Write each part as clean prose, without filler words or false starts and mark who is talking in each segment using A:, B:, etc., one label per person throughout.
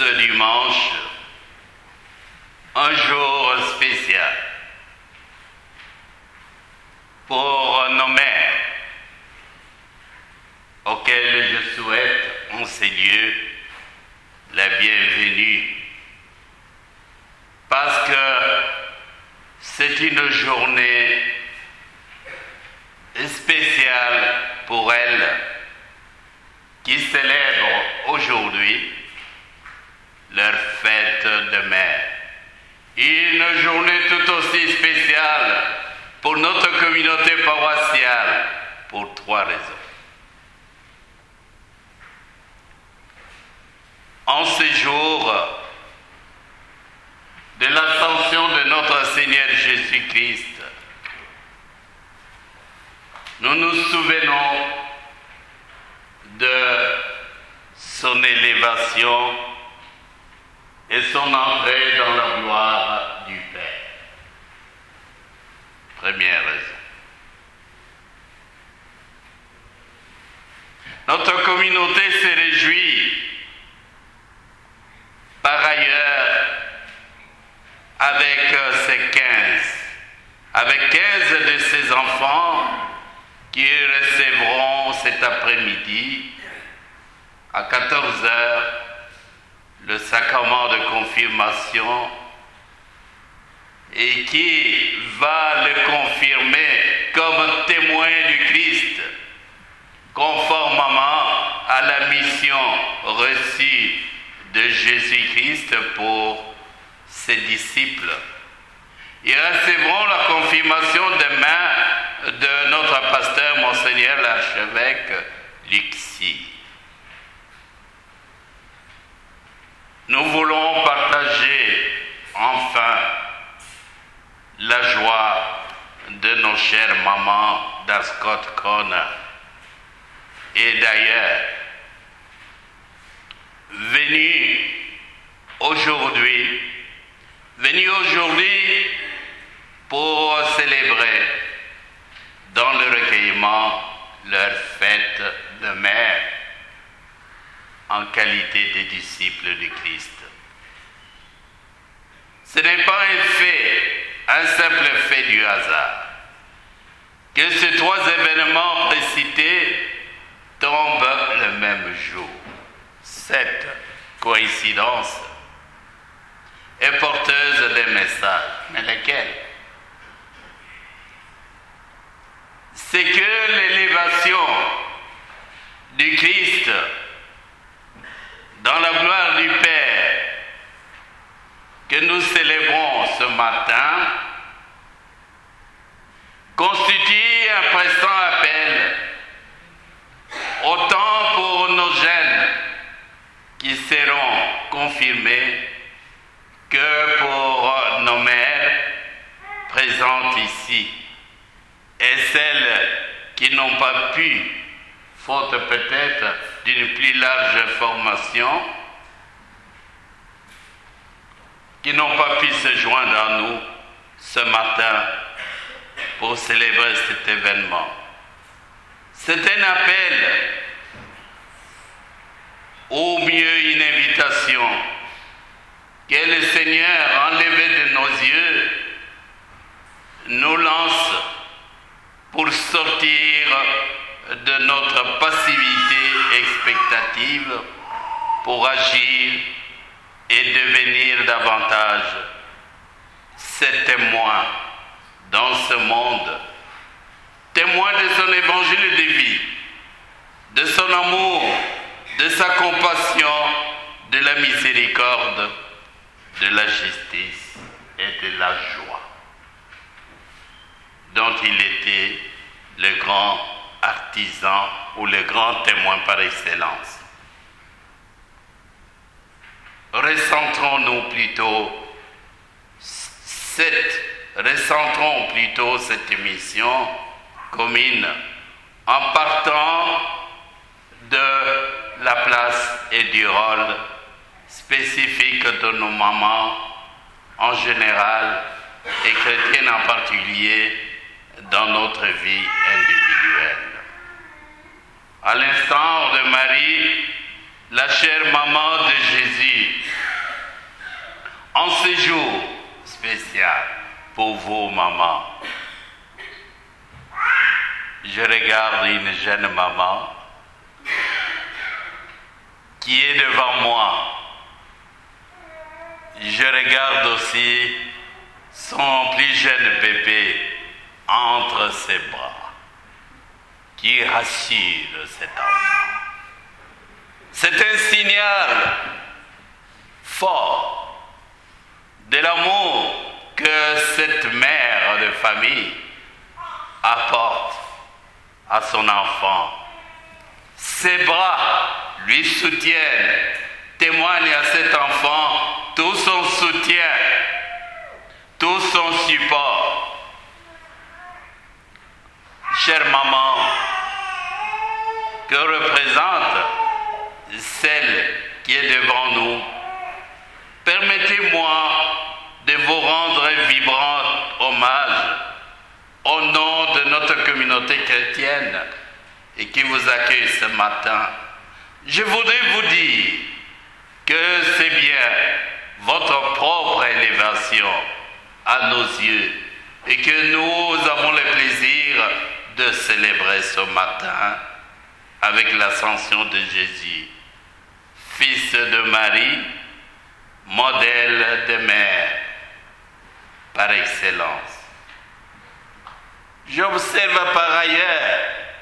A: ce dimanche un jour spécial pour nos mères, auxquelles je souhaite en ces lieux la bienvenue, parce que c'est une journée spéciale pour elles qui célèbrent aujourd'hui leur fête de mère. Une journée tout aussi spéciale pour notre communauté paroissiale pour 3 raisons. En ce jour de l'ascension de notre Seigneur Jésus-Christ, nous nous souvenons de son élévation et son entrée dans la gloire du Père. Première raison. Notre communauté se réjouit par ailleurs avec avec 15 de ses enfants qui recevront cet après-midi à 14h le sacrement de confirmation et qui va le confirmer comme témoin du Christ, conformément à la mission reçue de Jésus-Christ pour ses disciples. Ils recevront la confirmation demain de notre pasteur, Monseigneur l'archevêque Luxi. Nous voulons partager enfin la joie de nos chères mamans d'Ascot Corner et d'ailleurs venus aujourd'hui pour célébrer dans le recueillement leur fête de mère en qualité de disciples du Christ. Ce n'est pas un simple fait du hasard, que ces 3 événements précités tombent le même jour. Cette coïncidence est porteuse de messages. Mais lesquels? C'est que l'élévation du Christ dans la gloire du Père que nous célébrons ce matin constitue un pressant appel autant pour nos jeunes qui seront confirmés que pour nos mères présentes ici et celles qui n'ont pas pu, faute peut-être d'une plus large formation, qui n'ont pas pu se joindre à nous ce matin pour célébrer cet événement. C'est un appel, ou mieux une invitation, que le Seigneur, enlevé de nos yeux, nous lance pour sortir de notre passivité expectative pour agir et devenir davantage ses témoins dans ce monde, témoins de son évangile de vie, de son amour, de sa compassion, de la miséricorde, de la justice et de la joie, dont il était le grand artisan ou le grand témoin par excellence. Recentrons plutôt cette mission commune en partant de la place et du rôle spécifique de nos mamans en général et chrétiennes en particulier dans notre vie individuelle. À l'instar de Marie, la chère maman de Jésus, en ce jour spécial pour vous, maman. Je regarde une jeune maman qui est devant moi. Je regarde aussi son plus jeune bébé entre ses bras, qui rassure cet enfant. C'est un signal fort de l'amour que cette mère de famille apporte à son enfant. Ses bras lui soutiennent, témoignent à cet enfant tout son soutien, tout son support. Chère maman, que représente celle qui est devant nous, permettez-moi de vous rendre un vibrant hommage au nom de notre communauté chrétienne et qui vous accueille ce matin. Je voudrais vous dire que c'est bien votre propre élévation à nos yeux et que nous avons le plaisir de célébrer ce matin avec l'ascension de Jésus, fils de Marie, modèle de mère par excellence. J'observe par ailleurs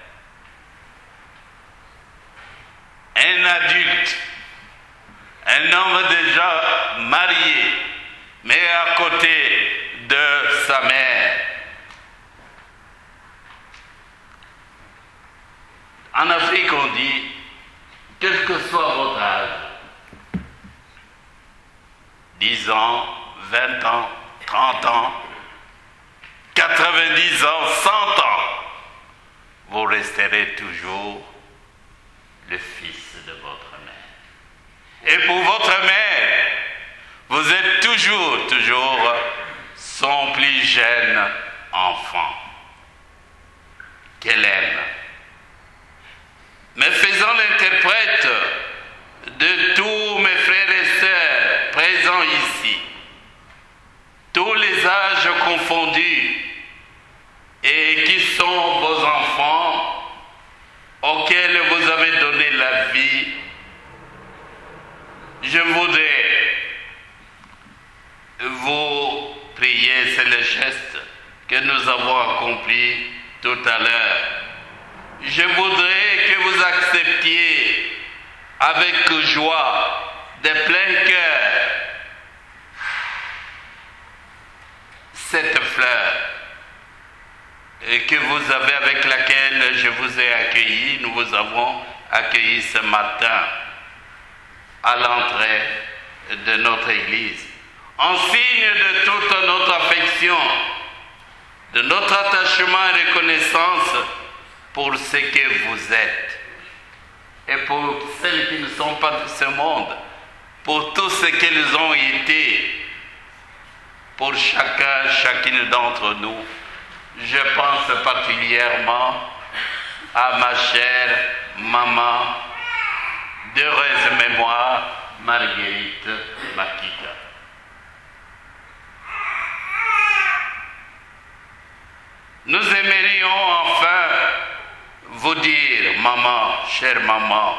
A: un adulte, un homme déjà marié, mais à côté de sa mère. En Afrique, on dit, quel que soit votre âge, 10 ans, 20 ans, 30 ans, 90 ans, 100 ans, vous resterez toujours le fils de votre mère. Et pour votre mère, vous êtes toujours son plus jeune enfant qu'elle aime. Mais faisant l'interprète de tous mes frères et sœurs présents ici, tous les âges confondus, et qui sont vos enfants, auxquels vous avez donné la vie, je voudrais vous prier, c'est le geste que nous avons accompli tout à l'heure. Je voudrais que vous acceptiez avec joie, de plein cœur, cette fleur que vous avez, avec laquelle je vous ai accueilli, nous vous avons accueilli ce matin à l'entrée de notre église, en signe de toute notre affection, de notre attachement et reconnaissance pour ce que vous êtes, et pour celles qui ne sont pas de ce monde, pour tout ce qu'elles ont été, pour chacun, chacune d'entre nous. Je pense particulièrement à ma chère maman, d'heureuse mémoire, Marguerite Makita. Nous aimerions enfin vous dire, maman, chère maman,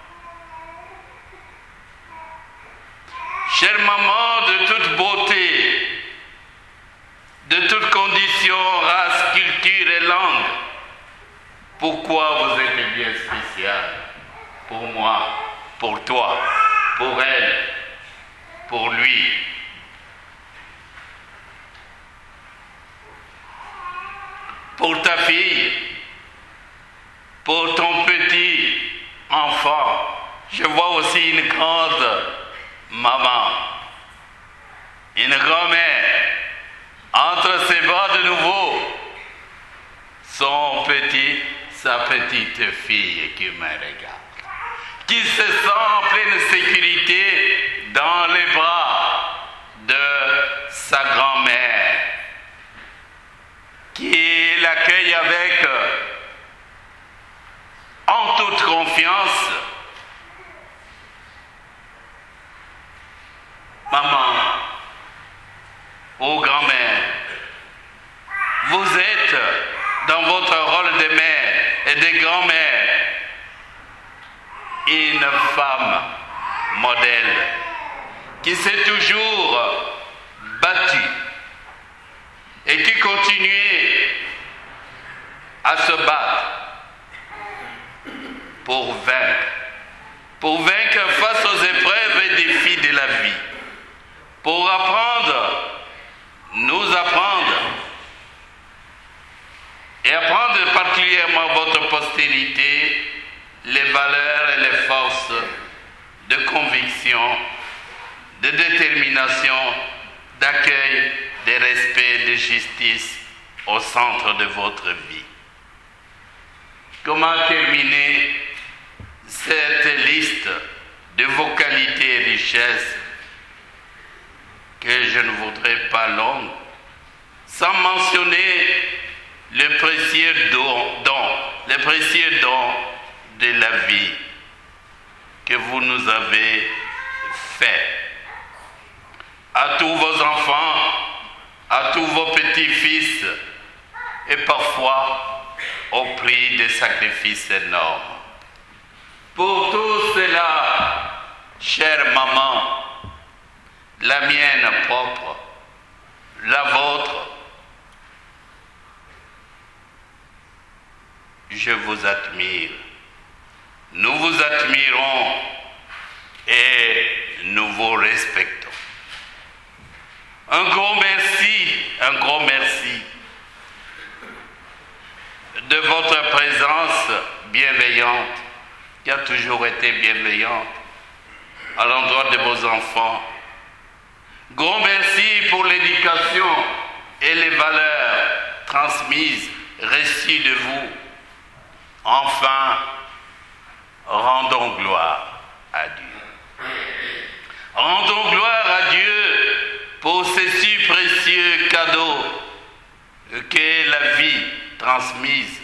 A: chère maman de toute beauté, de toute condition, race, culture et langue, pourquoi vous êtes bien spéciale pour moi, pour toi, pour elle, pour lui. Pour ta fille, pour ton petit enfant. Je vois aussi une grande maman, une grand-mère, entre ses bras de nouveau, son petit, sa petite fille qui me regarde, qui se sent en pleine sécurité dans les bras de sa grand-mère, qui l'accueille avec en toute confiance. Maman, une femme modèle qui s'est toujours battue et qui continuait à se battre pour vaincre face aux épreuves et défis de la vie, pour nous apprendre, et apprendre particulièrement votre postérité les valeurs et les forces de conviction, de détermination, d'accueil, de respect, de justice au centre de votre vie. Comment terminer cette liste de vos qualités et richesses que je ne voudrais pas longue, sans mentionner le précieux don de la vie que vous nous avez fait. À tous vos enfants, à tous vos petits-fils, et parfois au prix de sacrifices énormes. Pour tout cela, chère maman, la mienne propre, la vôtre, je vous admire. Nous vous admirons et nous vous respectons. Un grand merci de votre présence bienveillante, qui a toujours été bienveillante à l'endroit de vos enfants. Grand merci pour l'éducation et les valeurs transmises, reçues de vous. Enfin, rendons gloire à Dieu. Rendons gloire à Dieu pour ces si précieux cadeaux qu'est la vie transmise.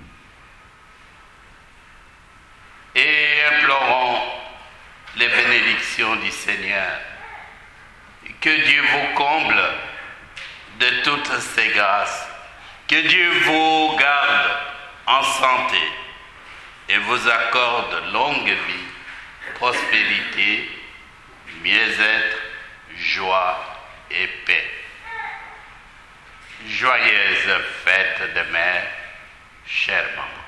A: Et implorons les bénédictions du Seigneur. Que Dieu vous comble de toutes ses grâces. Que Dieu vous garde en santé et vous accorde longue vie, prospérité, mieux-être, joie et paix. Joyeuse fête de mère, chère maman.